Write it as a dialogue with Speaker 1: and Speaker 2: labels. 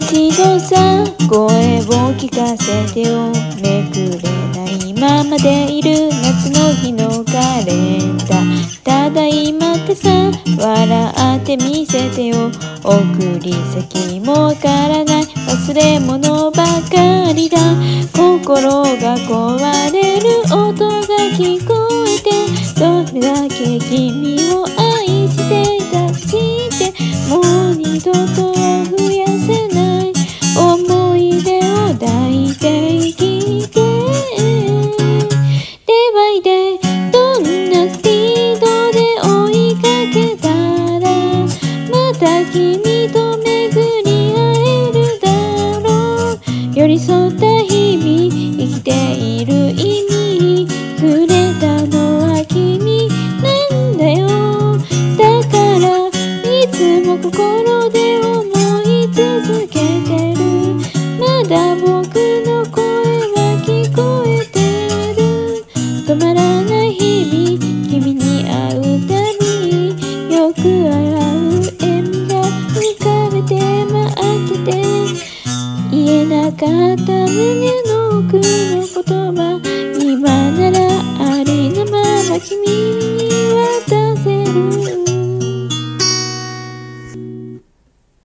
Speaker 1: 一度さ声を聞かせてよ。めくれないままでいる夏の日のカレンダー。ただいまってさ笑ってみせてよ。送り先もわからない忘れ物ばかりだ。心が壊れる音が聞こえて、どれだけ君を愛していたしてもう二度と増やせない思い出を抱いて生きて。デバイでどんなスピードで追いかけたらまた君と巡り会えるだろう。寄り添った日々生きている意味くれたのは君なんだよ。だからいつも心で思い続けてる。まだ僕の声は聞こえてる。止まらない日々君に会うたびよく笑う笑みが浮かべて待ってて言えなかった